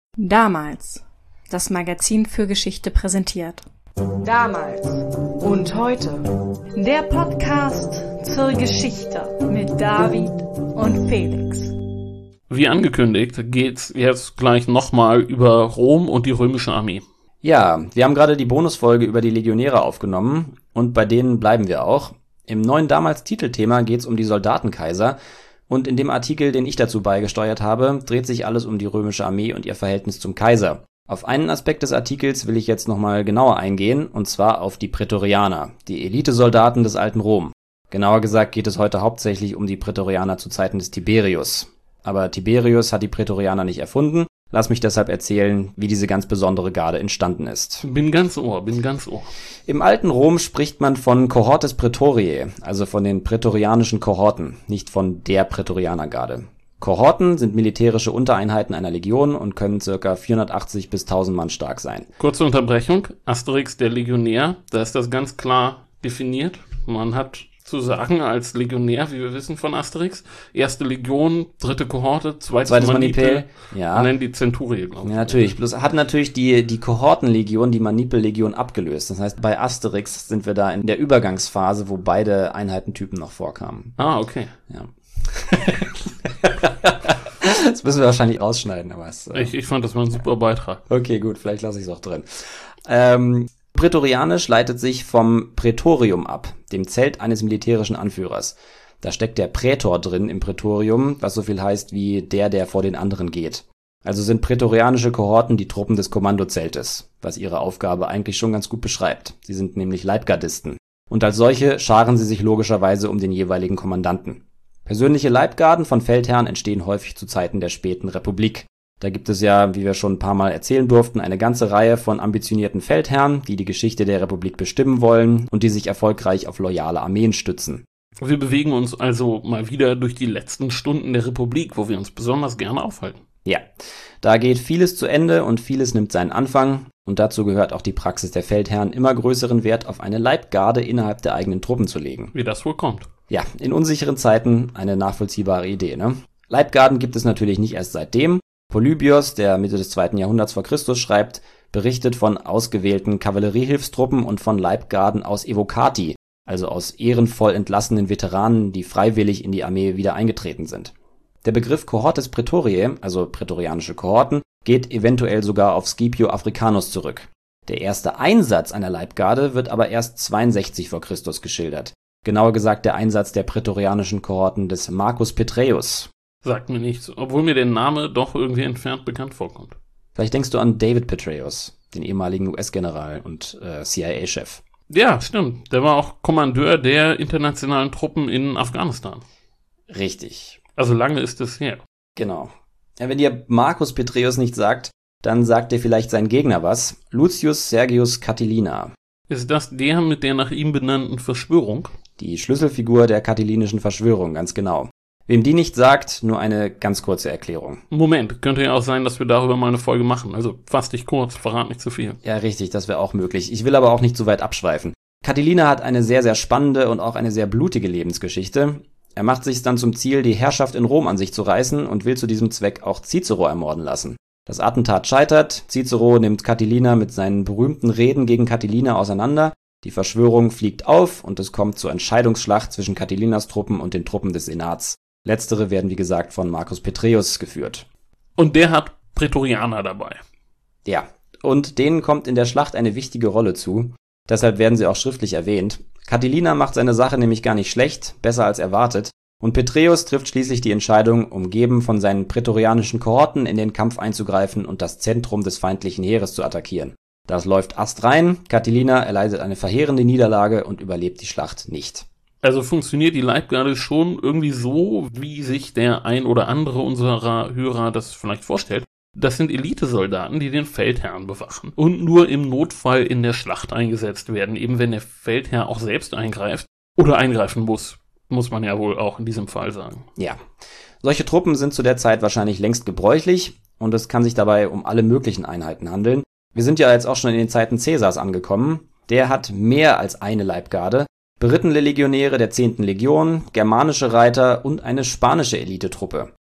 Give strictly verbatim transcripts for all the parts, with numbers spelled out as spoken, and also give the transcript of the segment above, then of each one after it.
Damals. Das Magazin für Geschichte präsentiert. Damals und heute. Der Podcast zur Geschichte mit David und Felix. Wie angekündigt geht's jetzt gleich nochmal über Rom und die römische Armee. Ja, wir haben gerade die Bonusfolge über die Legionäre aufgenommen und bei denen bleiben wir auch. Im neuen damals Titelthema geht's um die Soldatenkaiser und in dem Artikel, den ich dazu beigesteuert habe, dreht sich alles um die römische Armee und ihr Verhältnis zum Kaiser. Auf einen Aspekt des Artikels will ich jetzt nochmal genauer eingehen, und zwar auf die Prätorianer, die Elitesoldaten des alten Rom. Genauer gesagt geht es heute hauptsächlich um die Prätorianer zu Zeiten des Tiberius. Aber Tiberius hat die Prätorianer nicht erfunden. Lass mich deshalb erzählen, wie diese ganz besondere Garde entstanden ist. Bin ganz ohr, bin ganz ohr. Im alten Rom spricht man von Cohortes Praetoriae, also von den prätorianischen Kohorten, nicht von der Prätorianergarde. Kohorten sind militärische Untereinheiten einer Legion und können ca. vierhundertachtzig bis tausend Mann stark sein. Kurze Unterbrechung. Asterix, der Legionär, da ist das ganz klar definiert. Man hat zu sagen als Legionär, wie wir wissen von Asterix, erste Legion, dritte Kohorte, zweites, Zweites Manipel, Manipel, ja. Und dann die Zenturie, glaube ich. Ja, natürlich. Bloß hat natürlich die, die Kohortenlegion die Manipellegion abgelöst. Das heißt, bei Asterix sind wir da in der Übergangsphase, wo beide Einheitentypen noch vorkamen. Ah, okay. Ja. Das müssen wir wahrscheinlich rausschneiden, aber es, äh Ich, ich fand, das war ein super Beitrag. Okay, gut, vielleicht lasse ich es auch drin. Ähm, Prätorianisch leitet sich vom Prätorium ab, dem Zelt eines militärischen Anführers. Da steckt der Prätor drin im Prätorium, was so viel heißt wie der, der vor den anderen geht. Also sind prätorianische Kohorten die Truppen des Kommandozeltes, was ihre Aufgabe eigentlich schon ganz gut beschreibt. Sie sind nämlich Leibgardisten. Und als solche scharen sie sich logischerweise um den jeweiligen Kommandanten. Persönliche Leibgarden von Feldherren entstehen häufig zu Zeiten der späten Republik. Da gibt es ja, wie wir schon ein paar Mal erzählen durften, eine ganze Reihe von ambitionierten Feldherren, die die Geschichte der Republik bestimmen wollen und die sich erfolgreich auf loyale Armeen stützen. Wir bewegen uns also mal wieder durch die letzten Stunden der Republik, wo wir uns besonders gerne aufhalten. Ja, da geht vieles zu Ende und vieles nimmt seinen Anfang. Und dazu gehört auch die Praxis der Feldherren, immer größeren Wert auf eine Leibgarde innerhalb der eigenen Truppen zu legen. Wie das wohl kommt. Ja, in unsicheren Zeiten eine nachvollziehbare Idee, ne? Leibgarden gibt es natürlich nicht erst seitdem. Polybios, der Mitte des zweiten Jahrhunderts vor Christus schreibt, berichtet von ausgewählten Kavalleriehilfstruppen und von Leibgarden aus Evocati, also aus ehrenvoll entlassenen Veteranen, die freiwillig in die Armee wieder eingetreten sind. Der Begriff Cohortes Praetoriae, also prätorianische Kohorten, geht eventuell sogar auf Scipio Africanus zurück. Der erste Einsatz einer Leibgarde wird aber erst zweiundsechzig vor Christus geschildert. Genauer gesagt der Einsatz der prätorianischen Kohorten des Marcus Petreius. Sagt mir nichts, obwohl mir der Name doch irgendwie entfernt bekannt vorkommt. Vielleicht denkst du an David Petraeus, den ehemaligen U S-General und äh, C I A-Chef. Ja, stimmt. Der war auch Kommandeur der internationalen Truppen in Afghanistan. Richtig. Also lange ist es her. Genau. Ja, wenn dir Marcus Petreius nicht sagt, dann sagt dir vielleicht sein Gegner was. Lucius Sergius Catilina. Ist das der mit der nach ihm benannten Verschwörung? Die Schlüsselfigur der Catilinischen Verschwörung, ganz genau. Wem die nicht sagt, nur eine ganz kurze Erklärung. Moment, könnte ja auch sein, dass wir darüber mal eine Folge machen. Also fass dich kurz, verrat nicht zu viel. Ja, richtig, das wäre auch möglich. Ich will aber auch nicht zu weit abschweifen. Catilina hat eine sehr, sehr spannende und auch eine sehr blutige Lebensgeschichte. Er macht sich dann zum Ziel, die Herrschaft in Rom an sich zu reißen und will zu diesem Zweck auch Cicero ermorden lassen. Das Attentat scheitert, Cicero nimmt Catilina mit seinen berühmten Reden gegen Catilina auseinander, die Verschwörung fliegt auf und es kommt zur Entscheidungsschlacht zwischen Catilinas Truppen und den Truppen des Senats. Letztere werden, wie gesagt, von Marcus Petreius geführt. Und der hat Prätorianer dabei. Ja, und denen kommt in der Schlacht eine wichtige Rolle zu. Deshalb werden sie auch schriftlich erwähnt. Catilina macht seine Sache nämlich gar nicht schlecht, besser als erwartet. Und Petreius trifft schließlich die Entscheidung, umgeben von seinen prätorianischen Kohorten in den Kampf einzugreifen und das Zentrum des feindlichen Heeres zu attackieren. Das läuft astrein, Catilina erleidet eine verheerende Niederlage und überlebt die Schlacht nicht. Also funktioniert die Leibgarde schon irgendwie so, wie sich der ein oder andere unserer Hörer das vielleicht vorstellt. Das sind Elitesoldaten, die den Feldherrn bewachen und nur im Notfall in der Schlacht eingesetzt werden, eben wenn der Feldherr auch selbst eingreift oder eingreifen muss, muss man ja wohl auch in diesem Fall sagen. Ja, solche Truppen sind zu der Zeit wahrscheinlich längst gebräuchlich und es kann sich dabei um alle möglichen Einheiten handeln. Wir sind ja jetzt auch schon in den Zeiten Caesars angekommen. Der hat mehr als eine Leibgarde. Berittene Legionäre der zehnten Legion, germanische Reiter und eine spanische Elitetruppe.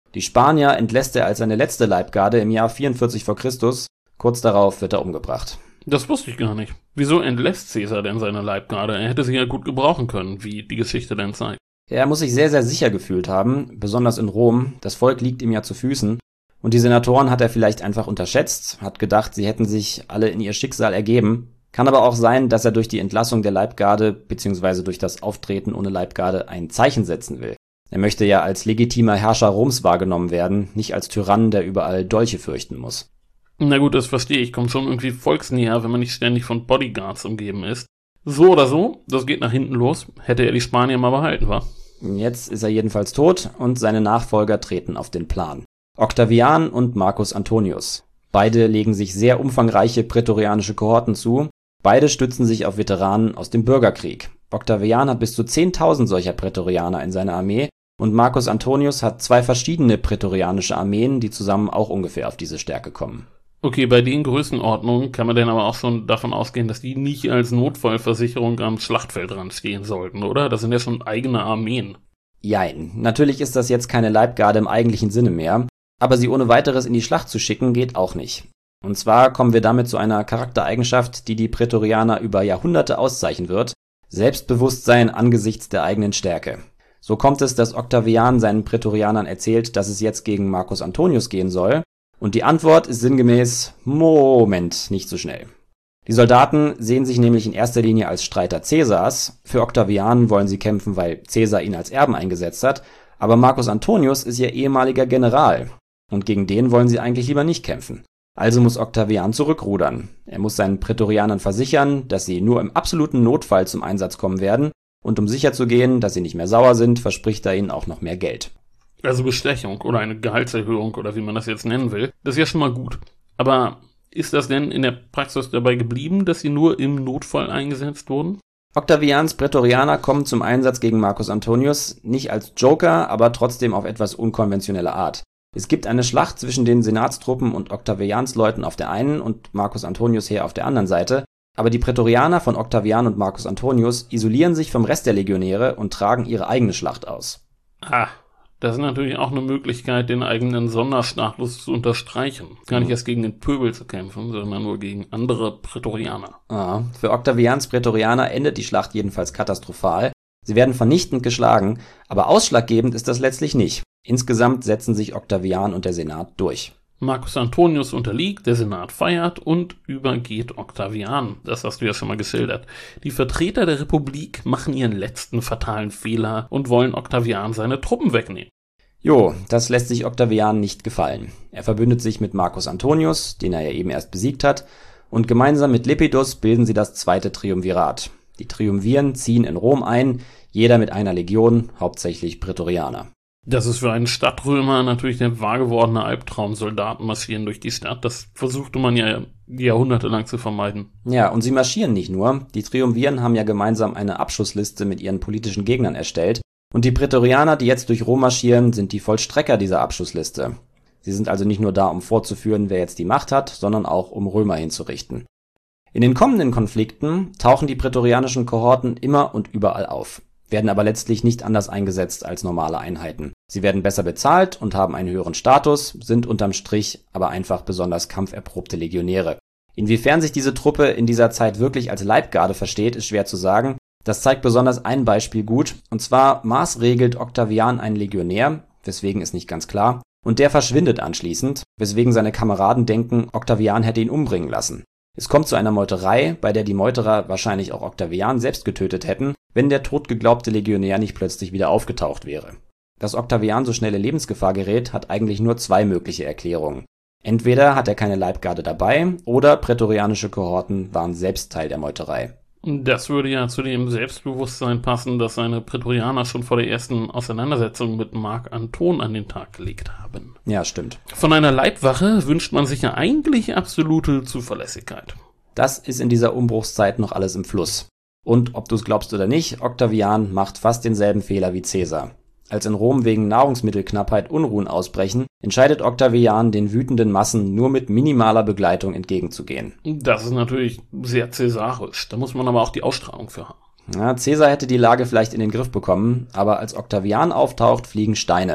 Die Spanier entlässt er als seine letzte Leibgarde im Jahr vierundvierzig vor Christus. Kurz darauf wird er umgebracht. Das wusste ich gar nicht. Wieso entlässt Caesar denn seine Leibgarde? Er hätte sie ja gut gebrauchen können, wie die Geschichte denn zeigt. Er muss sich sehr, sehr sicher gefühlt haben, besonders in Rom. Das Volk liegt ihm ja zu Füßen. Und die Senatoren hat er vielleicht einfach unterschätzt, hat gedacht, sie hätten sich alle in ihr Schicksal ergeben. Kann aber auch sein, dass er durch die Entlassung der Leibgarde bzw. durch das Auftreten ohne Leibgarde ein Zeichen setzen will. Er möchte ja als legitimer Herrscher Roms wahrgenommen werden, nicht als Tyrann, der überall Dolche fürchten muss. Na gut, das verstehe ich. Kommt schon irgendwie volksnäher, wenn man nicht ständig von Bodyguards umgeben ist. So oder so, das geht nach hinten los. Hätte er die Spanier mal behalten, wa? Jetzt ist er jedenfalls tot und seine Nachfolger treten auf den Plan. Octavian und Marcus Antonius. Beide legen sich sehr umfangreiche prätorianische Kohorten zu. Beide stützen sich auf Veteranen aus dem Bürgerkrieg. Octavian hat bis zu zehntausend solcher Prätorianer in seiner Armee und Marcus Antonius hat zwei verschiedene prätorianische Armeen, die zusammen auch ungefähr auf diese Stärke kommen. Okay, bei den Größenordnungen kann man denn aber auch schon davon ausgehen, dass die nicht als Notfallversicherung am Schlachtfeldrand stehen sollten, oder? Das sind ja schon eigene Armeen. Jein, natürlich ist das jetzt keine Leibgarde im eigentlichen Sinne mehr, aber sie ohne weiteres in die Schlacht zu schicken geht auch nicht. Und zwar kommen wir damit zu einer Charaktereigenschaft, die die Prätorianer über Jahrhunderte auszeichnen wird: Selbstbewusstsein angesichts der eigenen Stärke. So kommt es, dass Octavian seinen Prätorianern erzählt, dass es jetzt gegen Marcus Antonius gehen soll, und die Antwort ist sinngemäß: Moment, nicht so schnell. Die Soldaten sehen sich nämlich in erster Linie als Streiter Caesars. Für Octavian wollen sie kämpfen, weil Caesar ihn als Erben eingesetzt hat, aber Marcus Antonius ist ihr ehemaliger General, und gegen den wollen sie eigentlich lieber nicht kämpfen. Also muss Octavian zurückrudern. Er muss seinen Prätorianern versichern, dass sie nur im absoluten Notfall zum Einsatz kommen werden, und um sicherzugehen, dass sie nicht mehr sauer sind, verspricht er ihnen auch noch mehr Geld. Also Bestechung oder eine Gehaltserhöhung oder wie man das jetzt nennen will, das ist ja schon mal gut. Aber ist das denn in der Praxis dabei geblieben, dass sie nur im Notfall eingesetzt wurden? Octavians Prätorianer kommen zum Einsatz gegen Marcus Antonius, nicht als Joker, aber trotzdem auf etwas unkonventionelle Art. Es gibt eine Schlacht zwischen den Senatstruppen und Octavians Leuten auf der einen und Marcus Antonius Heer auf der anderen Seite, aber die Prätorianer von Octavian und Marcus Antonius isolieren sich vom Rest der Legionäre und tragen ihre eigene Schlacht aus. Ah, das ist natürlich auch eine Möglichkeit, den eigenen Sonderstatus zu unterstreichen. Gar nicht erst gegen den Pöbel zu kämpfen, sondern nur gegen andere Prätorianer. Ah, für Octavians Prätorianer endet die Schlacht jedenfalls katastrophal. Sie werden vernichtend geschlagen, aber ausschlaggebend ist das letztlich nicht. Insgesamt setzen sich Octavian und der Senat durch. Marcus Antonius unterliegt, der Senat feiert und übergeht Octavian. Das hast du ja schon mal geschildert. Die Vertreter der Republik machen ihren letzten fatalen Fehler und wollen Octavian seine Truppen wegnehmen. Jo, das lässt sich Octavian nicht gefallen. Er verbündet sich mit Marcus Antonius, den er ja eben erst besiegt hat, und gemeinsam mit Lepidus bilden sie das zweite Triumvirat. Die Triumviren ziehen in Rom ein, jeder mit einer Legion, hauptsächlich Prätorianer. Das ist für einen Stadtrömer natürlich der wahrgewordene Albtraum. Soldaten marschieren durch die Stadt. Das versuchte man ja jahrhundertelang zu vermeiden. Ja, und sie marschieren nicht nur. Die Triumviren haben ja gemeinsam eine Abschussliste mit ihren politischen Gegnern erstellt. Und die Prätorianer, die jetzt durch Rom marschieren, sind die Vollstrecker dieser Abschussliste. Sie sind also nicht nur da, um vorzuführen, wer jetzt die Macht hat, sondern auch, um Römer hinzurichten. In den kommenden Konflikten tauchen die prätorianischen Kohorten immer und überall auf, werden aber letztlich nicht anders eingesetzt als normale Einheiten. Sie werden besser bezahlt und haben einen höheren Status, sind unterm Strich aber einfach besonders kampferprobte Legionäre. Inwiefern sich diese Truppe in dieser Zeit wirklich als Leibgarde versteht, ist schwer zu sagen. Das zeigt besonders ein Beispiel gut, und zwar maßregelt Octavian einen Legionär, weswegen ist nicht ganz klar, und der verschwindet anschließend, weswegen seine Kameraden denken, Octavian hätte ihn umbringen lassen. Es kommt zu einer Meuterei, bei der die Meuterer wahrscheinlich auch Octavian selbst getötet hätten, wenn der totgeglaubte Legionär nicht plötzlich wieder aufgetaucht wäre. Dass Octavian so schnell in Lebensgefahr gerät, hat eigentlich nur zwei mögliche Erklärungen. Entweder hat er keine Leibgarde dabei, oder prätorianische Kohorten waren selbst Teil der Meuterei. Das würde ja zu dem Selbstbewusstsein passen, das seine Prätorianer schon vor der ersten Auseinandersetzung mit Marc Anton an den Tag gelegt haben. Ja, stimmt. Von einer Leibwache wünscht man sich ja eigentlich absolute Zuverlässigkeit. Das ist in dieser Umbruchszeit noch alles im Fluss. Und ob du es glaubst oder nicht, Octavian macht fast denselben Fehler wie Caesar. Als in Rom wegen Nahrungsmittelknappheit Unruhen ausbrechen, entscheidet Octavian, den wütenden Massen nur mit minimaler Begleitung entgegenzugehen. Das ist natürlich sehr cäsarisch. Da muss man aber auch die Ausstrahlung für haben. Ja, Caesar hätte die Lage vielleicht in den Griff bekommen, aber als Octavian auftaucht, fliegen Steine.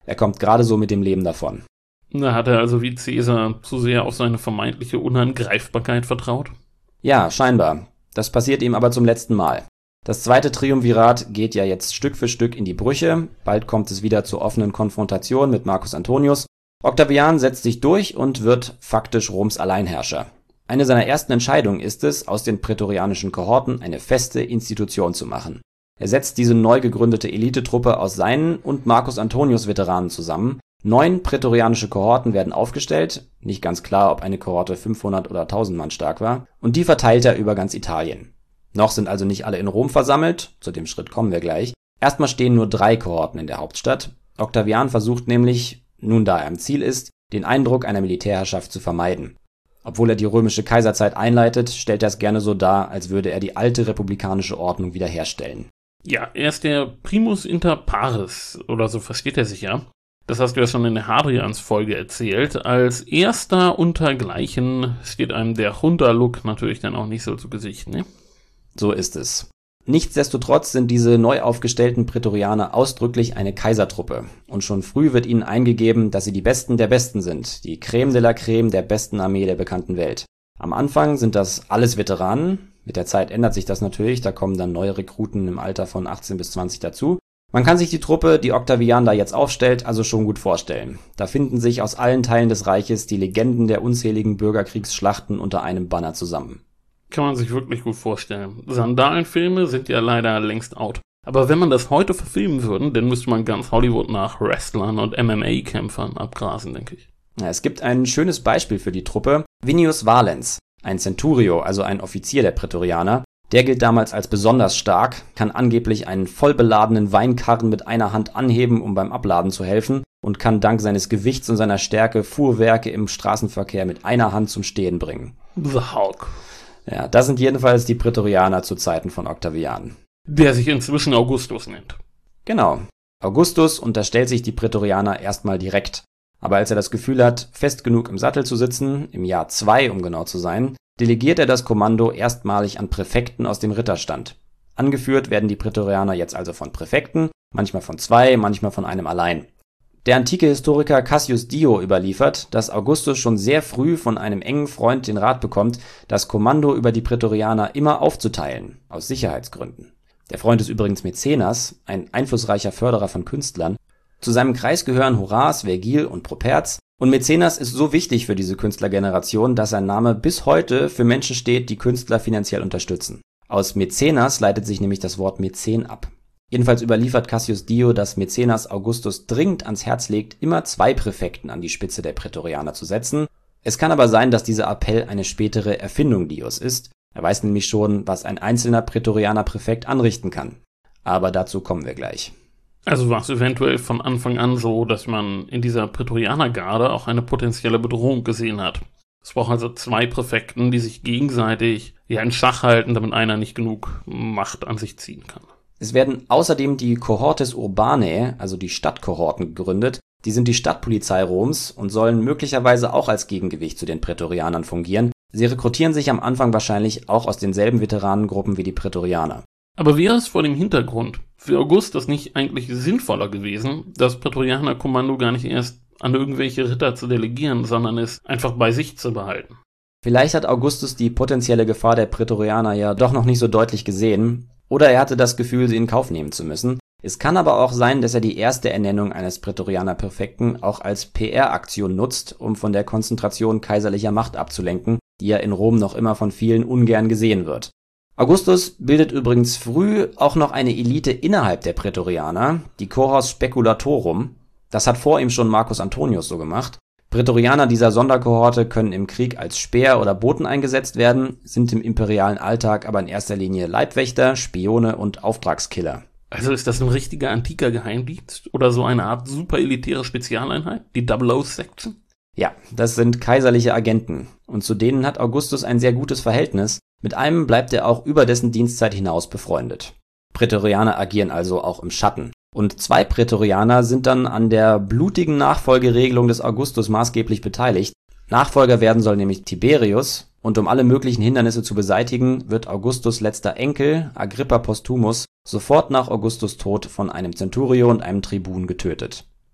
Er kommt gerade so mit dem Leben davon. Da hat er also wie Caesar zu sehr auf seine vermeintliche Unangreifbarkeit vertraut? Ja, scheinbar. Das passiert ihm aber zum letzten Mal. Das zweite Triumvirat geht ja jetzt Stück für Stück in die Brüche. Bald kommt es wieder zur offenen Konfrontation mit Marcus Antonius. Octavian setzt sich durch und wird faktisch Roms Alleinherrscher. Eine seiner ersten Entscheidungen ist es, aus den prätorianischen Kohorten eine feste Institution zu machen. Er setzt diese neu gegründete Elitetruppe aus seinen und Marcus Antonius Veteranen zusammen. Neun prätorianische Kohorten werden aufgestellt, nicht ganz klar, ob eine Kohorte fünfhundert oder tausend Mann stark war, und die verteilt er über ganz Italien. Noch sind also nicht alle in Rom versammelt, zu dem Schritt kommen wir gleich. Erstmal stehen nur drei Kohorten in der Hauptstadt. Octavian versucht nämlich, nun da er am Ziel ist, den Eindruck einer Militärherrschaft zu vermeiden. Obwohl er die römische Kaiserzeit einleitet, stellt er es gerne so dar, als würde er die alte republikanische Ordnung wiederherstellen. Ja, er ist der Primus inter pares, oder so versteht er sich ja. Das hast du ja schon in der Hadrians-Folge erzählt. Als erster untergleichen steht einem der Junta-Look natürlich dann auch nicht so zu Gesicht, ne? So ist es. Nichtsdestotrotz sind diese neu aufgestellten Prätorianer ausdrücklich eine Kaisertruppe. Und schon früh wird ihnen eingegeben, dass sie die Besten der Besten sind, die Creme de la Creme der besten Armee der bekannten Welt. Am Anfang sind das alles Veteranen. Mit der Zeit ändert sich das natürlich, da kommen dann neue Rekruten im Alter von achtzehn bis zwanzig dazu. Man kann sich die Truppe, die Octavian da jetzt aufstellt, also schon gut vorstellen. Da finden sich aus allen Teilen des Reiches die Legenden der unzähligen Bürgerkriegsschlachten unter einem Banner zusammen. Kann man sich wirklich gut vorstellen. Sandalenfilme sind ja leider längst out. Aber wenn man das heute verfilmen würde, dann müsste man ganz Hollywood nach Wrestlern und M M A-Kämpfern abgrasen, denke ich. Ja, es gibt ein schönes Beispiel für die Truppe. Vinius Valens, ein Centurio, also ein Offizier der Prätorianer. Der gilt damals als besonders stark, kann angeblich einen vollbeladenen Weinkarren mit einer Hand anheben, um beim Abladen zu helfen, und kann dank seines Gewichts und seiner Stärke Fuhrwerke im Straßenverkehr mit einer Hand zum Stehen bringen. The Hulk. Ja, das sind jedenfalls die Prätorianer zu Zeiten von Octavian. Der sich inzwischen Augustus nennt. Genau. Augustus unterstellt sich die Prätorianer erstmal direkt. Aber als er das Gefühl hat, fest genug im Sattel zu sitzen, im Jahr zwei, um genau zu sein, delegiert er das Kommando erstmalig an Präfekten aus dem Ritterstand. Angeführt werden die Prätorianer jetzt also von Präfekten, manchmal von zwei, manchmal von einem allein. Der antike Historiker Cassius Dio überliefert, dass Augustus schon sehr früh von einem engen Freund den Rat bekommt, das Kommando über die Prätorianer immer aufzuteilen, aus Sicherheitsgründen. Der Freund ist übrigens Mäzenas, ein einflussreicher Förderer von Künstlern. Zu seinem Kreis gehören Horaz, Vergil und Properz, und Mäzenas ist so wichtig für diese Künstlergeneration, dass sein Name bis heute für Menschen steht, die Künstler finanziell unterstützen. Aus Mäzenas leitet sich nämlich das Wort Mäzen ab. Jedenfalls überliefert Cassius Dio, dass Mäzenas Augustus dringend ans Herz legt, immer zwei Präfekten an die Spitze der Prätorianer zu setzen. Es kann aber sein, dass dieser Appell eine spätere Erfindung Dios ist. Er weiß nämlich schon, was ein einzelner Prätorianer-Präfekt anrichten kann. Aber dazu kommen wir gleich. Also war es eventuell von Anfang an so, dass man in dieser Prätorianergarde auch eine potenzielle Bedrohung gesehen hat. Es braucht also zwei Präfekten, die sich gegenseitig ja in Schach halten, damit einer nicht genug Macht an sich ziehen kann. Es werden außerdem die Cohortes Urbanae, also die Stadtkohorten, gegründet. Die sind die Stadtpolizei Roms und sollen möglicherweise auch als Gegengewicht zu den Prätorianern fungieren. Sie rekrutieren sich am Anfang wahrscheinlich auch aus denselben Veteranengruppen wie die Prätorianer. Aber wäre es vor dem Hintergrund für Augustus nicht eigentlich sinnvoller gewesen, das Prätorianerkommando gar nicht erst an irgendwelche Ritter zu delegieren, sondern es einfach bei sich zu behalten? Vielleicht hat Augustus die potenzielle Gefahr der Prätorianer ja doch noch nicht so deutlich gesehen, oder er hatte das Gefühl, sie in Kauf nehmen zu müssen. Es kann aber auch sein, dass er die erste Ernennung eines Prätorianer-Präfekten auch als P R-Aktion nutzt, um von der Konzentration kaiserlicher Macht abzulenken, die ja in Rom noch immer von vielen ungern gesehen wird. Augustus bildet übrigens früh auch noch eine Elite innerhalb der Prätorianer, die Cohors Speculatorum. Das hat vor ihm schon Marcus Antonius so gemacht. Prätorianer dieser Sonderkohorte können im Krieg als Speer oder Boten eingesetzt werden, sind im imperialen Alltag aber in erster Linie Leibwächter, Spione und Auftragskiller. Also ist das ein richtiger antiker Geheimdienst oder so eine Art super elitäre Spezialeinheit, die Double O Section? Ja, das sind kaiserliche Agenten und zu denen hat Augustus ein sehr gutes Verhältnis. Mit einem bleibt er auch über dessen Dienstzeit hinaus befreundet. Prätorianer agieren also auch im Schatten. Und zwei Prätorianer sind dann an der blutigen Nachfolgeregelung des Augustus maßgeblich beteiligt. Nachfolger werden soll nämlich Tiberius, und um alle möglichen Hindernisse zu beseitigen, wird Augustus' letzter Enkel, Agrippa Postumus, sofort nach Augustus' Tod von einem Centurio und einem Tribun getötet.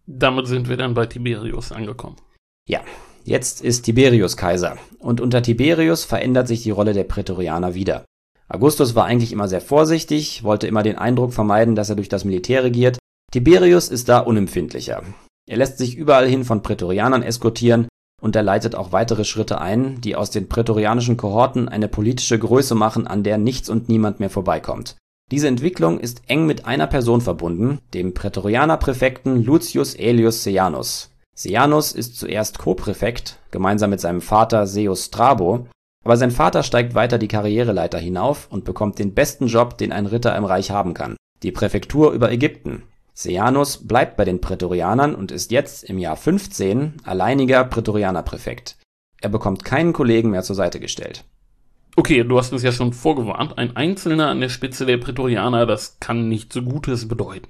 Damit sind wir dann bei Tiberius angekommen. Ja, jetzt ist Tiberius Kaiser. Und unter Tiberius verändert sich die Rolle der Prätorianer wieder. Augustus war eigentlich immer sehr vorsichtig, wollte immer den Eindruck vermeiden, dass er durch das Militär regiert. Tiberius ist da unempfindlicher. Er lässt sich überall hin von Prätorianern eskortieren und er leitet auch weitere Schritte ein, die aus den prätorianischen Kohorten eine politische Größe machen, an der nichts und niemand mehr vorbeikommt. Diese Entwicklung ist eng mit einer Person verbunden, dem Prätorianerpräfekten Lucius Aelius Seianus. Seianus ist zuerst Co-Präfekt, gemeinsam mit seinem Vater Seius Strabo, aber sein Vater steigt weiter die Karriereleiter hinauf und bekommt den besten Job, den ein Ritter im Reich haben kann: die Präfektur über Ägypten. Seianus bleibt bei den Prätorianern und ist jetzt im Jahr fünfzehn alleiniger Prätorianerpräfekt. Er bekommt keinen Kollegen mehr zur Seite gestellt. Okay, du hast uns ja schon vorgewarnt, ein Einzelner an der Spitze der Prätorianer, das kann nicht so Gutes bedeuten.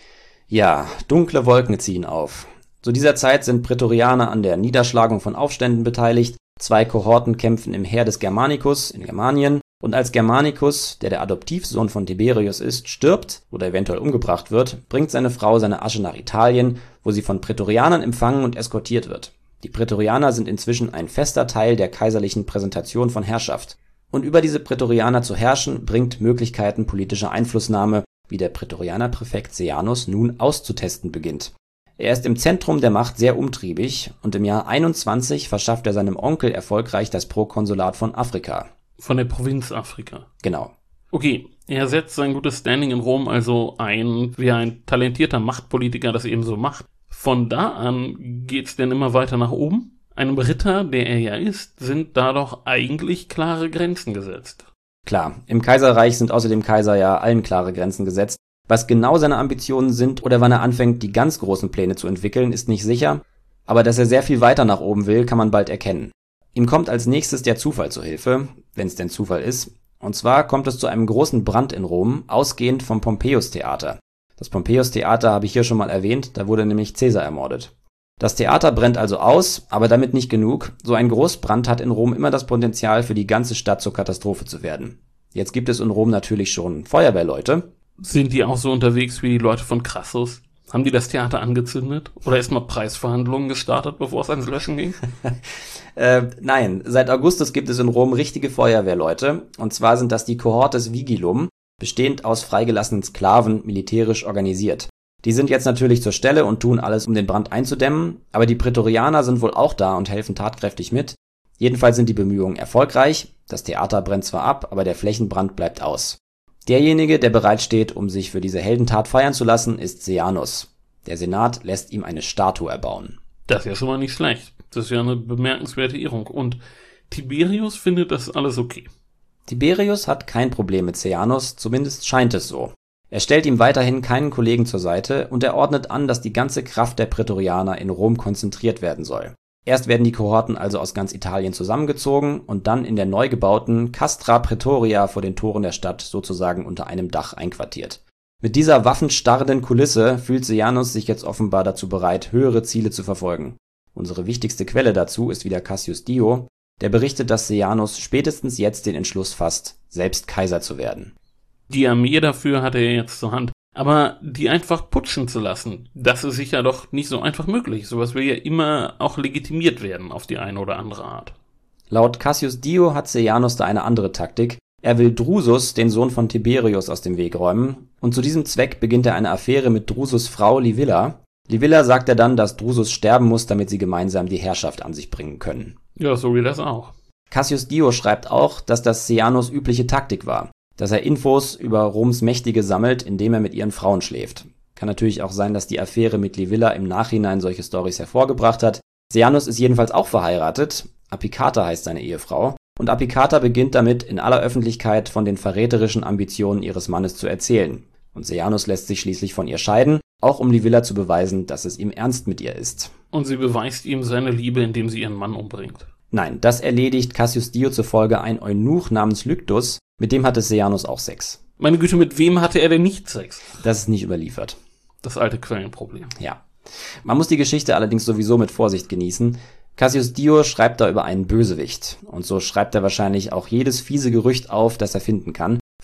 Ja, dunkle Wolken ziehen auf. Zu dieser Zeit sind Prätorianer an der Niederschlagung von Aufständen beteiligt, zwei Kohorten kämpfen im Heer des Germanicus in Germanien, und als Germanicus, der der Adoptivsohn von Tiberius ist, stirbt oder eventuell umgebracht wird, bringt seine Frau seine Asche nach Italien, wo sie von Prätorianern empfangen und eskortiert wird. Die Prätorianer sind inzwischen ein fester Teil der kaiserlichen Präsentation von Herrschaft. Und über diese Prätorianer zu herrschen, bringt Möglichkeiten politischer Einflussnahme, wie der Prätorianerpräfekt Seianus nun auszutesten beginnt. Er ist im Zentrum der Macht sehr umtriebig und im Jahr einundzwanzig verschafft er seinem Onkel erfolgreich das Prokonsulat von Afrika. Von der Provinz Afrika. Genau. Okay, er setzt sein gutes Standing in Rom also ein, wie ein talentierter Machtpolitiker das eben so macht. Von da an geht's denn immer weiter nach oben? Einem Ritter, der er ja ist, sind da doch eigentlich klare Grenzen gesetzt. Klar, im Kaiserreich sind außer dem Kaiser ja allen klare Grenzen gesetzt. Was genau seine Ambitionen sind oder wann er anfängt, die ganz großen Pläne zu entwickeln, ist nicht sicher. Aber dass er sehr viel weiter nach oben will, kann man bald erkennen. Ihm kommt als nächstes der Zufall zu Hilfe, wenn es denn Zufall ist. Und zwar kommt es zu einem großen Brand in Rom, ausgehend vom Pompeius-Theater. Das Pompeius-Theater habe ich hier schon mal erwähnt, da wurde nämlich Caesar ermordet. Das Theater brennt also aus, aber damit nicht genug. So ein Großbrand hat in Rom immer das Potenzial, für die ganze Stadt zur Katastrophe zu werden. Jetzt gibt es in Rom natürlich schon Feuerwehrleute. Sind die auch so unterwegs wie die Leute von Crassus? Haben die das Theater angezündet? Oder erst mal Preisverhandlungen gestartet, bevor es ans Löschen ging? äh, nein, seit Augustus gibt es in Rom richtige Feuerwehrleute. Und zwar sind das die Cohortes Vigilum, bestehend aus freigelassenen Sklaven, militärisch organisiert. Die sind jetzt natürlich zur Stelle und tun alles, um den Brand einzudämmen, aber die Prätorianer sind wohl auch da und helfen tatkräftig mit. Jedenfalls sind die Bemühungen erfolgreich, das Theater brennt zwar ab, aber der Flächenbrand bleibt aus. Derjenige, der bereitsteht, um sich für diese Heldentat feiern zu lassen, ist Seianus. Der Senat lässt ihm eine Statue erbauen. Das ist ja schon mal nicht schlecht. Das ist ja eine bemerkenswerte Ehrung. Und Tiberius findet das alles okay. Tiberius hat kein Problem mit Seianus, zumindest scheint es so. Er stellt ihm weiterhin keinen Kollegen zur Seite und er ordnet an, dass die ganze Kraft der Prätorianer in Rom konzentriert werden soll. Erst werden die Kohorten also aus ganz Italien zusammengezogen und dann in der neu gebauten Castra Praetoria vor den Toren der Stadt sozusagen unter einem Dach einquartiert. Mit dieser waffenstarrenden Kulisse fühlt Seianus sich jetzt offenbar dazu bereit, höhere Ziele zu verfolgen. Unsere wichtigste Quelle dazu ist wieder Cassius Dio, der berichtet, dass Seianus spätestens jetzt den Entschluss fasst, selbst Kaiser zu werden. Die Armee dafür hat er jetzt zur Hand. Aber die einfach putschen zu lassen, das ist sicher doch nicht so einfach möglich. Sowas will ja immer auch legitimiert werden auf die eine oder andere Art. Laut Cassius Dio hat Seianus da eine andere Taktik. Er will Drusus, den Sohn von Tiberius, aus dem Weg räumen. Und zu diesem Zweck beginnt er eine Affäre mit Drusus' Frau Livilla. Livilla sagt er dann, dass Drusus sterben muss, damit sie gemeinsam die Herrschaft an sich bringen können. Ja, so wie das auch. Cassius Dio schreibt auch, dass das Seianus' übliche Taktik war. Dass er Infos über Roms Mächtige sammelt, indem er mit ihren Frauen schläft. Kann natürlich auch sein, dass die Affäre mit Livilla im Nachhinein solche Storys hervorgebracht hat. Seianus ist jedenfalls auch verheiratet. Apicata heißt seine Ehefrau. Und Apicata beginnt damit, in aller Öffentlichkeit von den verräterischen Ambitionen ihres Mannes zu erzählen. Und Seianus lässt sich schließlich von ihr scheiden, auch um Livilla zu beweisen, dass es ihm ernst mit ihr ist. Und sie beweist ihm seine Liebe, indem sie ihren Mann umbringt. Nein, das erledigt Cassius Dio zufolge ein Eunuch namens Lyktus. Mit dem hatte Seianus auch Sex. Meine Güte, mit wem hatte er denn nicht Sex? Das ist nicht überliefert. Das alte Quellenproblem. Ja. Man muss die Geschichte allerdings sowieso mit Vorsicht genießen. Cassius Dio schreibt da über einen Bösewicht. Und so schreibt er wahrscheinlich auch jedes fiese Gerücht auf, das er finden kann.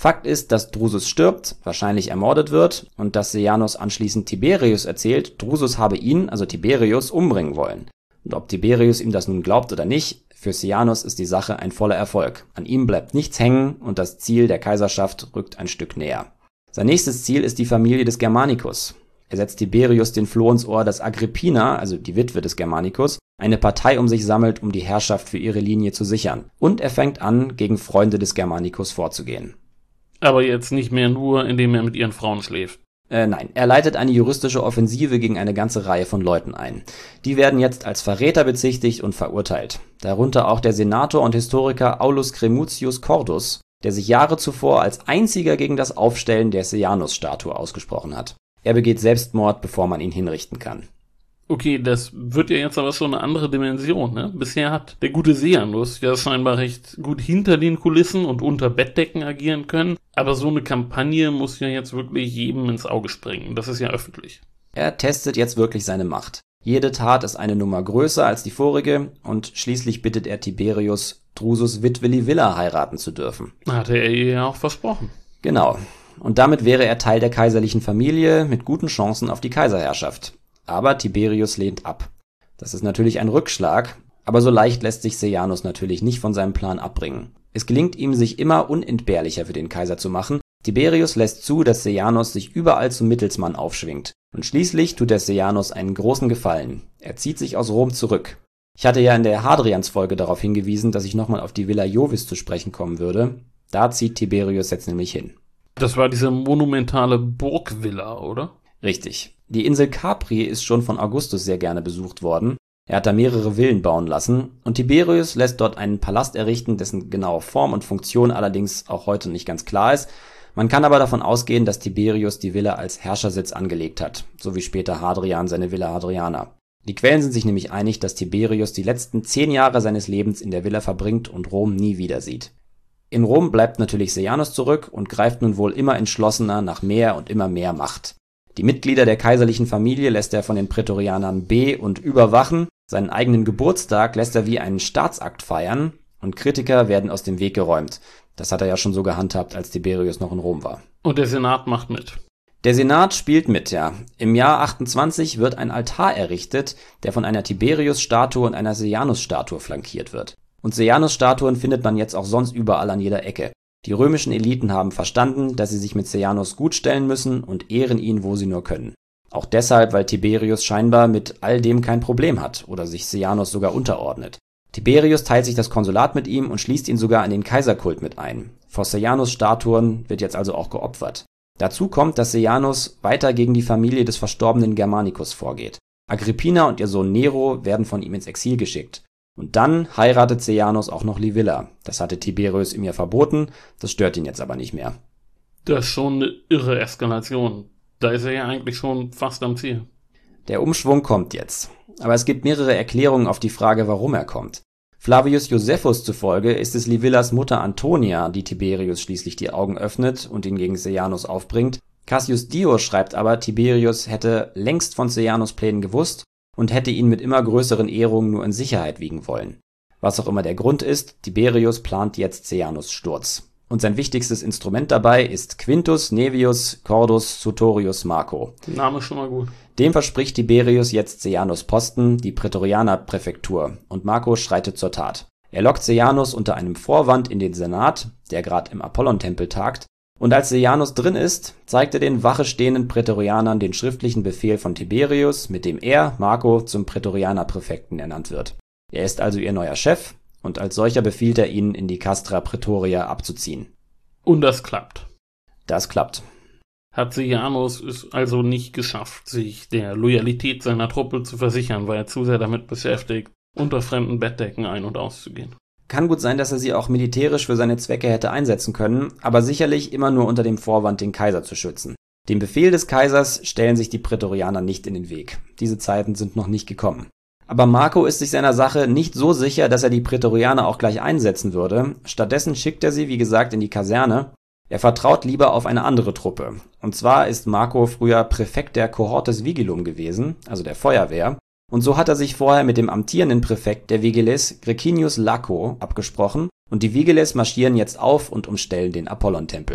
Fakt ist, dass Drusus stirbt, wahrscheinlich ermordet wird und dass Sejanus anschließend Tiberius erzählt, Drusus habe ihn, also Tiberius, umbringen wollen. Und ob Tiberius ihm das nun glaubt oder nicht, für Sejanus ist die Sache ein voller Erfolg. An ihm bleibt nichts hängen und das Ziel der Kaiserschaft rückt ein Stück näher. Sein nächstes Ziel ist die Familie des Germanicus. Er setzt Tiberius den Floh ins Ohr, dass Agrippina, also die Witwe des Germanicus, eine Partei um sich sammelt, um die Herrschaft für ihre Linie zu sichern. Und er fängt an, gegen Freunde des Germanicus vorzugehen. Aber jetzt nicht mehr nur, indem er mit ihren Frauen schläft. Äh, nein, er leitet eine juristische Offensive gegen eine ganze Reihe von Leuten ein. Die werden jetzt als Verräter bezichtigt und verurteilt. Darunter auch der Senator und Historiker Aulus Cremutius Cordus, der sich Jahre zuvor als einziger gegen das Aufstellen der Sejanus-Statue ausgesprochen hat. Er begeht Selbstmord, bevor man ihn hinrichten kann. Okay, das wird ja jetzt aber schon eine andere Dimension, ne? Bisher hat der gute Sejanus ja scheinbar recht gut hinter den Kulissen und unter Bettdecken agieren können, aber so eine Kampagne muss ja jetzt wirklich jedem ins Auge springen. Das ist ja öffentlich. Er testet jetzt wirklich seine Macht. Jede Tat ist eine Nummer größer als die vorige und schließlich bittet er Tiberius, Drusus Witwe Livilla heiraten zu dürfen. Hatte er ihr ja auch versprochen. Genau. Und damit wäre er Teil der kaiserlichen Familie mit guten Chancen auf die Kaiserherrschaft. Aber Tiberius lehnt ab. Das ist natürlich ein Rückschlag, aber so leicht lässt sich Sejanus natürlich nicht von seinem Plan abbringen. Es gelingt ihm, sich immer unentbehrlicher für den Kaiser zu machen. Tiberius lässt zu, dass Sejanus sich überall zum Mittelsmann aufschwingt. Und schließlich tut er Sejanus einen großen Gefallen. Er zieht sich aus Rom zurück. Ich hatte ja in der Hadrians-Folge darauf hingewiesen, dass ich nochmal auf die Villa Jovis zu sprechen kommen würde. Da zieht Tiberius jetzt nämlich hin. Das war diese monumentale Burgvilla, oder? Richtig. Die Insel Capri ist schon von Augustus sehr gerne besucht worden. Er hat da mehrere Villen bauen lassen und Tiberius lässt dort einen Palast errichten, dessen genaue Form und Funktion allerdings auch heute nicht ganz klar ist. Man kann aber davon ausgehen, dass Tiberius die Villa als Herrschersitz angelegt hat, so wie später Hadrian seine Villa Hadriana. Die Quellen sind sich nämlich einig, dass Tiberius die letzten zehn Jahre seines Lebens in der Villa verbringt und Rom nie wieder sieht. In Rom bleibt natürlich Sejanus zurück und greift nun wohl immer entschlossener nach mehr und immer mehr Macht. Die Mitglieder der kaiserlichen Familie lässt er von den Prätorianern be- und überwachen, seinen eigenen Geburtstag lässt er wie einen Staatsakt feiern und Kritiker werden aus dem Weg geräumt. Das hat er ja schon so gehandhabt, als Tiberius noch in Rom war. Und der Senat macht mit. Der Senat spielt mit, ja. Im Jahr achtundzwanzig wird ein Altar errichtet, der von einer Tiberius-Statue und einer Sejanus-Statue flankiert wird. Und Sejanus-Statuen findet man jetzt auch sonst überall an jeder Ecke. Die römischen Eliten haben verstanden, dass sie sich mit Sejanus gut stellen müssen und ehren ihn, wo sie nur können. Auch deshalb, weil Tiberius scheinbar mit all dem kein Problem hat oder sich Sejanus sogar unterordnet. Tiberius teilt sich das Konsulat mit ihm und schließt ihn sogar in den Kaiserkult mit ein. Vor Sejanus-Statuen wird jetzt also auch geopfert. Dazu kommt, dass Sejanus weiter gegen die Familie des verstorbenen Germanicus vorgeht. Agrippina und ihr Sohn Nero werden von ihm ins Exil geschickt. Und dann heiratet Sejanus auch noch Livilla. Das hatte Tiberius ihm ja verboten, das stört ihn jetzt aber nicht mehr. Das ist schon eine irre Eskalation. Da ist er ja eigentlich schon fast am Ziel. Der Umschwung kommt jetzt. Aber es gibt mehrere Erklärungen auf die Frage, warum er kommt. Flavius Josephus zufolge ist es Livillas Mutter Antonia, die Tiberius schließlich die Augen öffnet und ihn gegen Sejanus aufbringt. Cassius Dio schreibt aber, Tiberius hätte längst von Sejanus Plänen gewusst und hätte ihn mit immer größeren Ehrungen nur in Sicherheit wiegen wollen. Was auch immer der Grund ist, Tiberius plant jetzt Sejanus' Sturz. Und sein wichtigstes Instrument dabei ist Quintus Naevius Cordus Sutorius Marco. Name schon mal gut. Dem verspricht Tiberius jetzt Sejanus Posten, die Prätorianerpräfektur, und Marco schreitet zur Tat. Er lockt Sejanus unter einem Vorwand in den Senat, der gerade im Apollontempel tagt, und als Sejanus drin ist, zeigt er den Wache stehenden Prätorianern den schriftlichen Befehl von Tiberius, mit dem er, Marco, zum Prätorianerpräfekten ernannt wird. Er ist also ihr neuer Chef, und als solcher befiehlt er ihnen, in die Castra Praetoria abzuziehen. Und das klappt. Das klappt. Hat Sejanus es also nicht geschafft, sich der Loyalität seiner Truppe zu versichern, weil er zu sehr damit beschäftigt, unter fremden Bettdecken ein- und auszugehen. Kann gut sein, dass er sie auch militärisch für seine Zwecke hätte einsetzen können, aber sicherlich immer nur unter dem Vorwand, den Kaiser zu schützen. Dem Befehl des Kaisers stellen sich die Prätorianer nicht in den Weg. Diese Zeiten sind noch nicht gekommen. Aber Marco ist sich seiner Sache nicht so sicher, dass er die Prätorianer auch gleich einsetzen würde. Stattdessen schickt er sie, wie gesagt, in die Kaserne. Er vertraut lieber auf eine andere Truppe. Und zwar ist Marco früher Präfekt der Cohortes Vigilum gewesen, also der Feuerwehr. Und so hat er sich vorher mit dem amtierenden Präfekt der Vigiles, Grecinius Laco, abgesprochen. Und die Vigiles marschieren jetzt auf und umstellen den Apollontempel.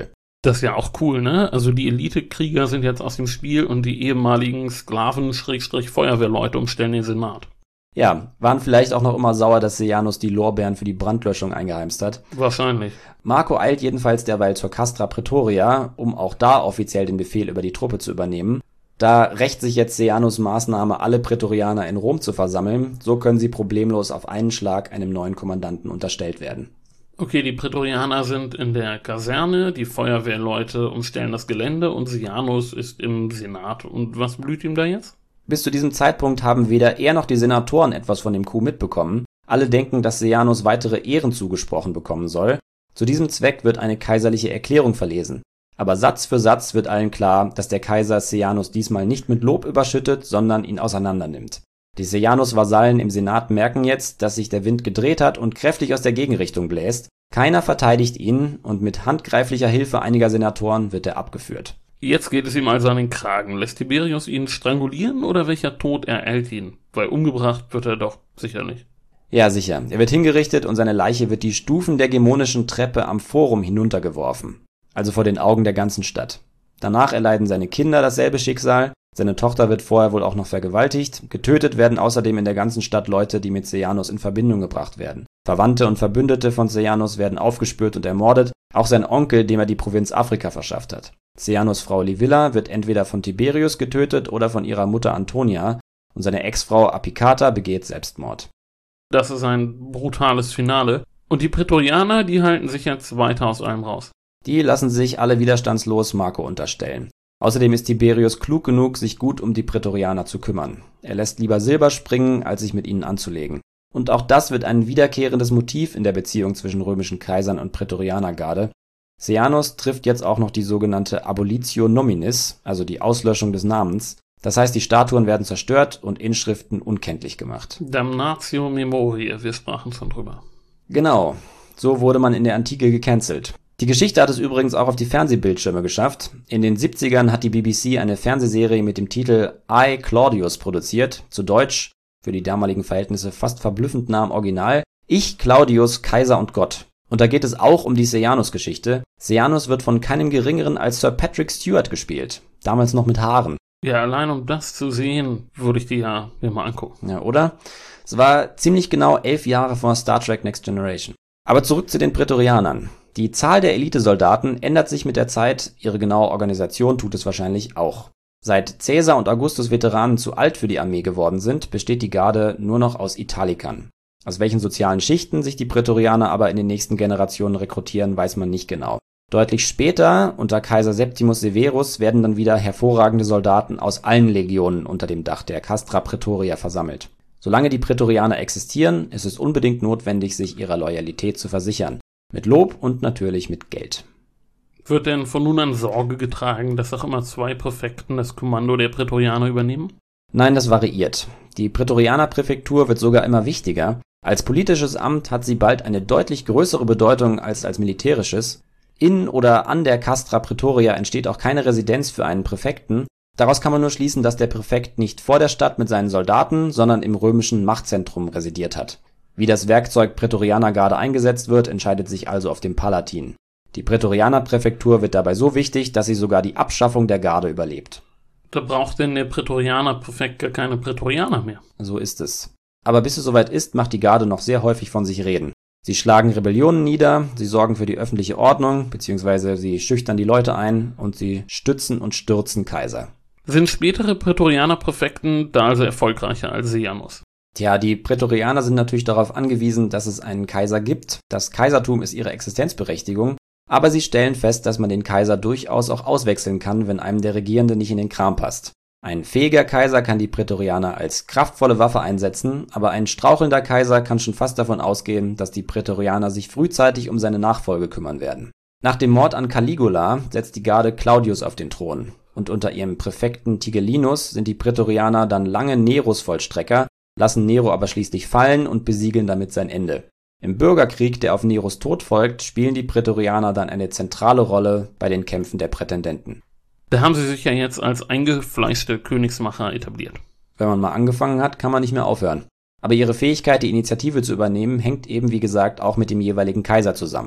Das ist ja auch cool, ne? Also die Elitekrieger sind jetzt aus dem Spiel und die ehemaligen Sklaven-Feuerwehrleute umstellen den Senat. Ja, waren vielleicht auch noch immer sauer, dass Sejanus die Lorbeeren für die Brandlöschung eingeheimst hat. Wahrscheinlich. Marco eilt jedenfalls derweil zur Castra Praetoria, um auch da offiziell den Befehl über die Truppe zu übernehmen. Da rächt sich jetzt Sejanus Maßnahme, alle Prätorianer in Rom zu versammeln. So können sie problemlos auf einen Schlag einem neuen Kommandanten unterstellt werden. Okay, die Prätorianer sind in der Kaserne, die Feuerwehrleute umstellen das Gelände und Sejanus ist im Senat. Und was blüht ihm da jetzt? Bis zu diesem Zeitpunkt haben weder er noch die Senatoren etwas von dem Coup mitbekommen. Alle denken, dass Sejanus weitere Ehren zugesprochen bekommen soll. Zu diesem Zweck wird eine kaiserliche Erklärung verlesen. Aber Satz für Satz wird allen klar, dass der Kaiser Sejanus diesmal nicht mit Lob überschüttet, sondern ihn auseinandernimmt. Die Sejanus-Vasallen im Senat merken jetzt, dass sich der Wind gedreht hat und kräftig aus der Gegenrichtung bläst. Keiner verteidigt ihn und mit handgreiflicher Hilfe einiger Senatoren wird er abgeführt. Jetzt geht es ihm also an den Kragen. Lässt Tiberius ihn strangulieren oder welcher Tod ereilt ihn? Weil umgebracht wird er doch sicher nicht. Ja, sicher. Er wird hingerichtet und seine Leiche wird die Stufen der gemonischen Treppe am Forum hinuntergeworfen. Also vor den Augen der ganzen Stadt. Danach erleiden seine Kinder dasselbe Schicksal. Seine Tochter wird vorher wohl auch noch vergewaltigt. Getötet werden außerdem in der ganzen Stadt Leute, die mit Sejanus in Verbindung gebracht werden. Verwandte und Verbündete von Sejanus werden aufgespürt und ermordet. Auch sein Onkel, dem er die Provinz Afrika verschafft hat. Sejanus' Frau Livilla wird entweder von Tiberius getötet oder von ihrer Mutter Antonia und seine Ex-Frau Apicata begeht Selbstmord. Das ist ein brutales Finale. Und die Prätorianer, die halten sich jetzt weiter aus allem raus. Die lassen sich alle widerstandslos Marco unterstellen. Außerdem ist Tiberius klug genug, sich gut um die Prätorianer zu kümmern. Er lässt lieber Silber springen, als sich mit ihnen anzulegen. Und auch das wird ein wiederkehrendes Motiv in der Beziehung zwischen römischen Kaisern und Prätorianergarde. Sejanus trifft jetzt auch noch die sogenannte Abolitio Nominis, also die Auslöschung des Namens. Das heißt, die Statuen werden zerstört und Inschriften unkenntlich gemacht. Damnatio Memoriae, wir sprachen schon drüber. Genau, so wurde man in der Antike gecancelt. Die Geschichte hat es übrigens auch auf die Fernsehbildschirme geschafft. In den siebzigern hat die B B C eine Fernsehserie mit dem Titel I, Claudius produziert, zu Deutsch, für die damaligen Verhältnisse fast verblüffend nah am Original, Ich, Claudius, Kaiser und Gott. Und da geht es auch um die Sejanus-Geschichte. Sejanus wird von keinem Geringeren als Sir Patrick Stewart gespielt, damals noch mit Haaren. Ja, allein um das zu sehen, würde ich die ja mir mal angucken. Ja, oder? Es war ziemlich genau elf Jahre vor Star Trek Next Generation. Aber zurück zu den Prätorianern. Die Zahl der Elitesoldaten ändert sich mit der Zeit, ihre genaue Organisation tut es wahrscheinlich auch. Seit Caesar und Augustus Veteranen zu alt für die Armee geworden sind, besteht die Garde nur noch aus Italikern. Aus welchen sozialen Schichten sich die Prätorianer aber in den nächsten Generationen rekrutieren, weiß man nicht genau. Deutlich später, unter Kaiser Septimus Severus, werden dann wieder hervorragende Soldaten aus allen Legionen unter dem Dach der Castra Praetoria versammelt. Solange die Prätorianer existieren, ist es unbedingt notwendig, sich ihrer Loyalität zu versichern. Mit Lob und natürlich mit Geld. Wird denn von nun an Sorge getragen, dass auch immer zwei Präfekten das Kommando der Prätorianer übernehmen? Nein, das variiert. Die Prätorianerpräfektur wird sogar immer wichtiger. Als politisches Amt hat sie bald eine deutlich größere Bedeutung als als militärisches. In oder an der Castra Praetoria entsteht auch keine Residenz für einen Präfekten. Daraus kann man nur schließen, dass der Präfekt nicht vor der Stadt mit seinen Soldaten, sondern im römischen Machtzentrum residiert hat. Wie das Werkzeug Prätorianergarde eingesetzt wird, entscheidet sich also auf dem Palatin. Die Prätorianerpräfektur wird dabei so wichtig, dass sie sogar die Abschaffung der Garde überlebt. Da braucht denn der Prätorianerpräfekt gar keine Prätorianer mehr. So ist es. Aber bis es soweit ist, macht die Garde noch sehr häufig von sich reden. Sie schlagen Rebellionen nieder, sie sorgen für die öffentliche Ordnung, beziehungsweise sie schüchtern die Leute ein und sie stützen und stürzen Kaiser. Sind spätere Prätorianerpräfekten da also erfolgreicher als Sejanus? Tja, die Prätorianer sind natürlich darauf angewiesen, dass es einen Kaiser gibt. Das Kaisertum ist ihre Existenzberechtigung. Aber sie stellen fest, dass man den Kaiser durchaus auch auswechseln kann, wenn einem der Regierende nicht in den Kram passt. Ein fähiger Kaiser kann die Prätorianer als kraftvolle Waffe einsetzen, aber ein strauchelnder Kaiser kann schon fast davon ausgehen, dass die Prätorianer sich frühzeitig um seine Nachfolge kümmern werden. Nach dem Mord an Caligula setzt die Garde Claudius auf den Thron. Und unter ihrem Präfekten Tigellinus sind die Prätorianer dann lange Neros Vollstrecker, lassen Nero aber schließlich fallen und besiegeln damit sein Ende. Im Bürgerkrieg, der auf Neros Tod folgt, spielen die Prätorianer dann eine zentrale Rolle bei den Kämpfen der Prätendenten. Da haben sie sich ja jetzt als eingefleischte Königsmacher etabliert. Wenn man mal angefangen hat, kann man nicht mehr aufhören. Aber ihre Fähigkeit, die Initiative zu übernehmen, hängt eben wie gesagt auch mit dem jeweiligen Kaiser zusammen.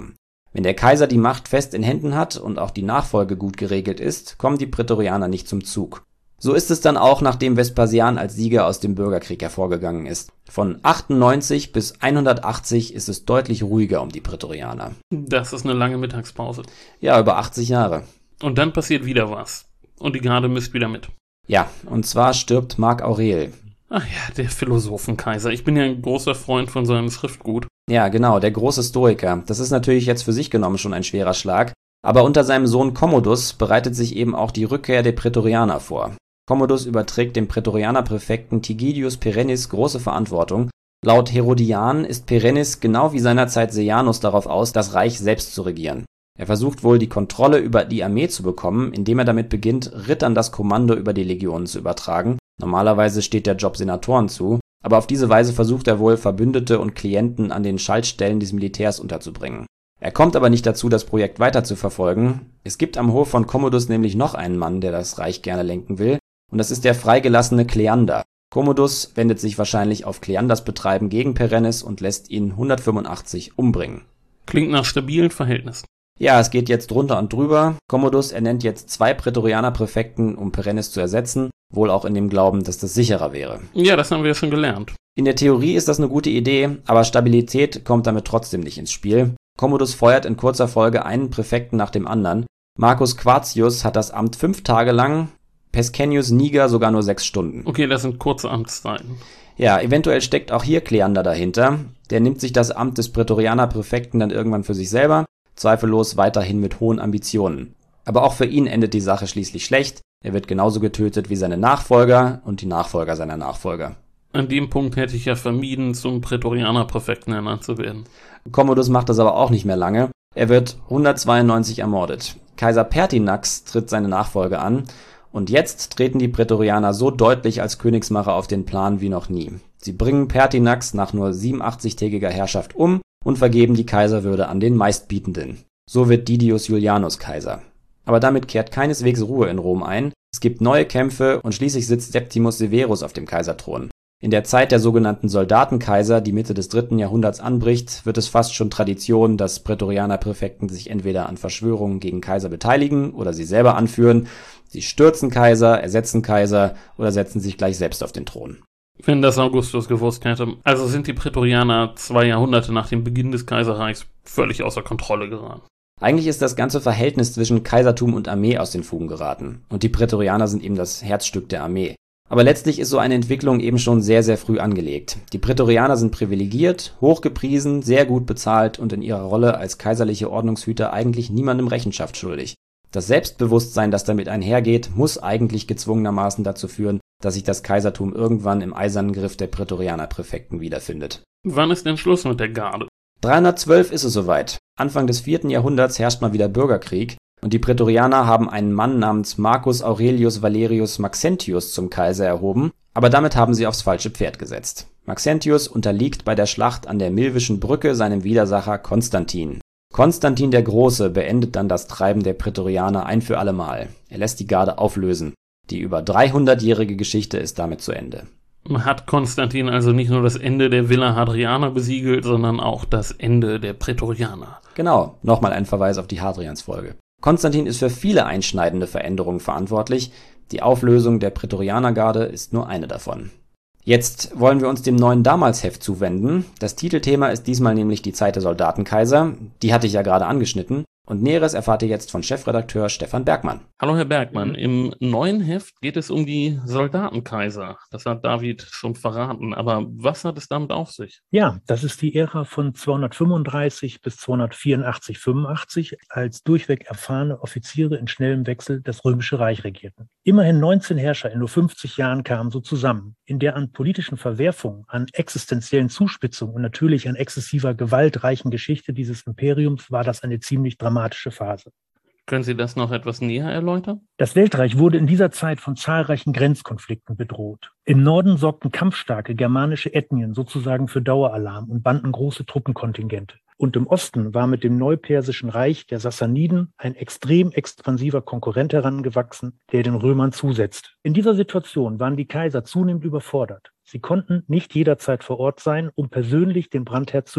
Wenn der Kaiser die Macht fest in Händen hat und auch die Nachfolge gut geregelt ist, kommen die Prätorianer nicht zum Zug. So ist es dann auch, nachdem Vespasian als Sieger aus dem Bürgerkrieg hervorgegangen ist. Von achtundneunzig bis hundertachtzig ist es deutlich ruhiger um die Prätorianer. Das ist eine lange Mittagspause. Ja, über achtzig Jahre. Und dann passiert wieder was. Und die Garde misst wieder mit. Ja, und zwar stirbt Mark Aurel. Ach ja, der Philosophenkaiser. Ich bin ja ein großer Freund von seinem Schriftgut. Ja, genau, der große Stoiker. Das ist natürlich jetzt für sich genommen schon ein schwerer Schlag. Aber unter seinem Sohn Commodus bereitet sich eben auch die Rückkehr der Prätorianer vor. Commodus überträgt dem Prätorianerpräfekten Tigidius Perennis große Verantwortung. Laut Herodian ist Perennis genau wie seinerzeit Sejanus darauf aus, das Reich selbst zu regieren. Er versucht wohl, die Kontrolle über die Armee zu bekommen, indem er damit beginnt, Rittern das Kommando über die Legionen zu übertragen. Normalerweise steht der Job Senatoren zu, aber auf diese Weise versucht er wohl, Verbündete und Klienten an den Schaltstellen des Militärs unterzubringen. Er kommt aber nicht dazu, das Projekt weiter zu verfolgen. Es gibt am Hof von Commodus nämlich noch einen Mann, der das Reich gerne lenken will, und das ist der freigelassene Kleander. Commodus wendet sich wahrscheinlich auf Kleanders Betreiben gegen Perennis und lässt ihn hundertfünfundachtzig umbringen. Klingt nach stabilen Verhältnissen. Ja, es geht jetzt drunter und drüber. Commodus ernennt jetzt zwei Prätorianerpräfekten, um Perennis zu ersetzen, wohl auch in dem Glauben, dass das sicherer wäre. Ja, das haben wir ja schon gelernt. In der Theorie ist das eine gute Idee, aber Stabilität kommt damit trotzdem nicht ins Spiel. Commodus feuert in kurzer Folge einen Präfekten nach dem anderen. Marcus Quartius hat das Amt fünf Tage lang, Pescennius Niger sogar nur sechs Stunden. Okay, das sind kurze Amtszeiten. Ja, eventuell steckt auch hier Kleander dahinter. Der nimmt sich das Amt des Prätorianerpräfekten dann irgendwann für sich selber, zweifellos weiterhin mit hohen Ambitionen. Aber auch für ihn endet die Sache schließlich schlecht. Er wird genauso getötet wie seine Nachfolger und die Nachfolger seiner Nachfolger. An dem Punkt hätte ich ja vermieden, zum Prätorianerpräfekten ernannt zu werden. Commodus macht das aber auch nicht mehr lange. Er wird hundertzweiundneunzig ermordet. Kaiser Pertinax tritt seine Nachfolge an. Und jetzt treten die Prätorianer so deutlich als Königsmacher auf den Plan wie noch nie. Sie bringen Pertinax nach nur siebenundachtzigtägiger Herrschaft um und vergeben die Kaiserwürde an den Meistbietenden. So wird Didius Julianus Kaiser. Aber damit kehrt keineswegs Ruhe in Rom ein. Es gibt neue Kämpfe und schließlich sitzt Septimus Severus auf dem Kaiserthron. In der Zeit der sogenannten Soldatenkaiser, die Mitte des dritten Jahrhunderts anbricht, wird es fast schon Tradition, dass Prätorianerpräfekten sich entweder an Verschwörungen gegen Kaiser beteiligen oder sie selber anführen. Sie stürzen Kaiser, ersetzen Kaiser oder setzen sich gleich selbst auf den Thron. Wenn das Augustus gewusst hätte. Also sind die Prätorianer zwei Jahrhunderte nach dem Beginn des Kaiserreichs völlig außer Kontrolle geraten. Eigentlich ist das ganze Verhältnis zwischen Kaisertum und Armee aus den Fugen geraten. Und die Prätorianer sind eben das Herzstück der Armee. Aber letztlich ist so eine Entwicklung eben schon sehr, sehr früh angelegt. Die Prätorianer sind privilegiert, hochgepriesen, sehr gut bezahlt und in ihrer Rolle als kaiserliche Ordnungshüter eigentlich niemandem Rechenschaft schuldig. Das Selbstbewusstsein, das damit einhergeht, muss eigentlich gezwungenermaßen dazu führen, dass sich das Kaisertum irgendwann im eisernen Griff der Prätorianerpräfekten wiederfindet. Wann ist denn Schluss mit der Garde? dreihundertzwölf ist es soweit. Anfang des vierten Jahrhunderts herrscht mal wieder Bürgerkrieg und die Prätorianer haben einen Mann namens Marcus Aurelius Valerius Maxentius zum Kaiser erhoben, aber damit haben sie aufs falsche Pferd gesetzt. Maxentius unterliegt bei der Schlacht an der Milvischen Brücke seinem Widersacher Konstantin. Konstantin der Große beendet dann das Treiben der Prätorianer ein für allemal. Er lässt die Garde auflösen. Die über dreihundertjährige Geschichte ist damit zu Ende. Hat Konstantin also nicht nur das Ende der Villa Hadriana besiegelt, sondern auch das Ende der Prätorianer. Genau, nochmal ein Verweis auf die Hadriansfolge. Konstantin ist für viele einschneidende Veränderungen verantwortlich. Die Auflösung der Prätorianergarde ist nur eine davon. Jetzt wollen wir uns dem neuen Damalsheft zuwenden. Das Titelthema ist diesmal nämlich die Zeit der Soldatenkaiser. Die hatte ich ja gerade angeschnitten. Und Näheres erfahrt ihr jetzt von Chefredakteur Stefan Bergmann. Hallo Herr Bergmann, im neuen Heft geht es um die Soldatenkaiser. Das hat David schon verraten, aber was hat es damit auf sich? Ja, das ist die Ära von zweihundertfünfunddreißig bis zweihundertvierundachtzig fünfundachtzig, als durchweg erfahrene Offiziere in schnellem Wechsel das Römische Reich regierten. Immerhin neunzehn Herrscher in nur fünfzig Jahren kamen so zusammen. In der an politischen Verwerfungen, an existenziellen Zuspitzungen und natürlich an exzessiver Gewalt reichen Geschichte dieses Imperiums war das eine ziemlich dramatische Phase. Können Sie das noch etwas näher erläutern? Das Weltreich wurde in dieser Zeit von zahlreichen Grenzkonflikten bedroht. Im Norden sorgten kampfstarke germanische Ethnien sozusagen für Daueralarm und banden große Truppenkontingente. Und im Osten war mit dem Neupersischen Reich der Sassaniden ein extrem expansiver Konkurrent herangewachsen, der den Römern zusetzt. In dieser Situation waren die Kaiser zunehmend überfordert. Sie konnten nicht jederzeit vor Ort sein, um persönlich den Brandherd zu löschen.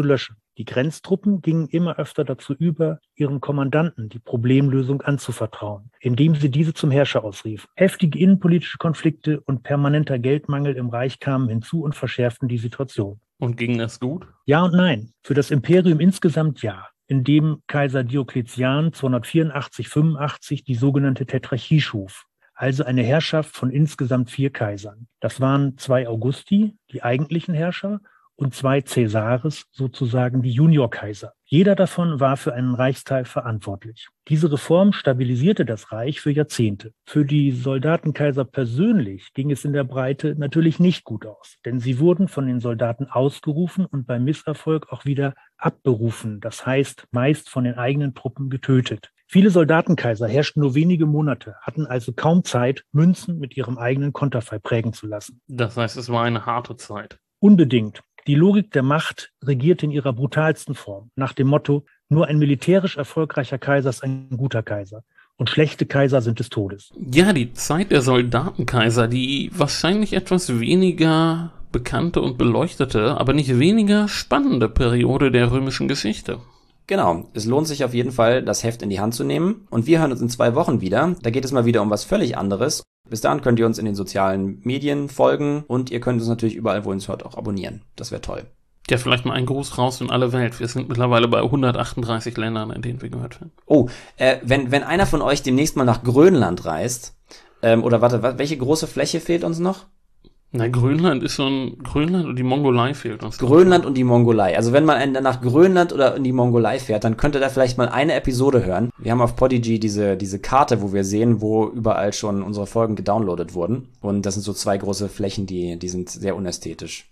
Die Grenztruppen gingen immer öfter dazu über, ihren Kommandanten die Problemlösung anzuvertrauen, indem sie diese zum Herrscher ausriefen. Heftige innenpolitische Konflikte und permanenter Geldmangel im Reich kamen hinzu und verschärften die Situation. Und ging das gut? Ja und nein. Für das Imperium insgesamt ja, indem Kaiser Diokletian zweihundertvierundachtzig fünfundachtzig die sogenannte Tetrarchie schuf, also eine Herrschaft von insgesamt vier Kaisern. Das waren zwei Augusti, die eigentlichen Herrscher, und zwei Caesares, sozusagen die Juniorkaiser. Jeder davon war für einen Reichsteil verantwortlich. Diese Reform stabilisierte das Reich für Jahrzehnte. Für die Soldatenkaiser persönlich ging es in der Breite natürlich nicht gut aus, denn sie wurden von den Soldaten ausgerufen und bei Misserfolg auch wieder abberufen, das heißt meist von den eigenen Truppen getötet. Viele Soldatenkaiser herrschten nur wenige Monate, hatten also kaum Zeit, Münzen mit ihrem eigenen Konterfei prägen zu lassen. Das heißt, es war eine harte Zeit. Unbedingt. Die Logik der Macht regierte in ihrer brutalsten Form, nach dem Motto, nur ein militärisch erfolgreicher Kaiser ist ein guter Kaiser und schlechte Kaiser sind des Todes. Ja, die Zeit der Soldatenkaiser, die wahrscheinlich etwas weniger bekannte und beleuchtete, aber nicht weniger spannende Periode der römischen Geschichte. Genau, es lohnt sich auf jeden Fall, das Heft in die Hand zu nehmen. Und wir hören uns in zwei Wochen wieder. Da geht es mal wieder um was völlig anderes. Bis dahin könnt ihr uns in den sozialen Medien folgen und ihr könnt uns natürlich überall, wo ihr uns hört, auch abonnieren. Das wäre toll. Ja, vielleicht mal ein Gruß raus in alle Welt. Wir sind mittlerweile bei hundertachtunddreißig Ländern, in denen wir gehört werden. Oh, äh, wenn, wenn einer von euch demnächst mal nach Grönland reist, ähm, oder warte, welche große Fläche fehlt uns noch? Na, Grönland ist so ein, Grönland und die Mongolei fehlt uns. Grönland und die Mongolei. Also wenn man nach Grönland oder in die Mongolei fährt, dann könnt ihr da vielleicht mal eine Episode hören. Wir haben auf Podigy diese, diese Karte, wo wir sehen, wo überall schon unsere Folgen gedownloadet wurden. Und das sind so zwei große Flächen, die, die sind sehr unästhetisch.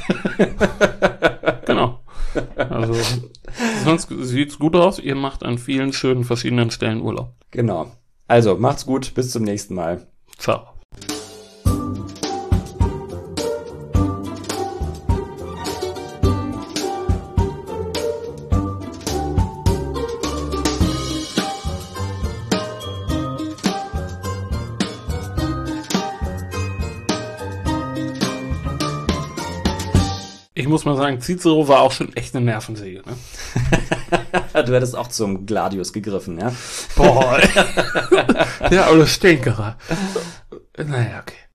Genau. Also, sonst sieht's gut aus. Ihr macht an vielen schönen verschiedenen Stellen Urlaub. Genau. Also, macht's gut. Bis zum nächsten Mal. Ciao. Ich muss mal sagen, Cicero war auch schon echt eine Nervensäge, ne? Du hättest auch zum Gladius gegriffen, ja? Boah. Ja, oder Stinkerer. Naja, okay.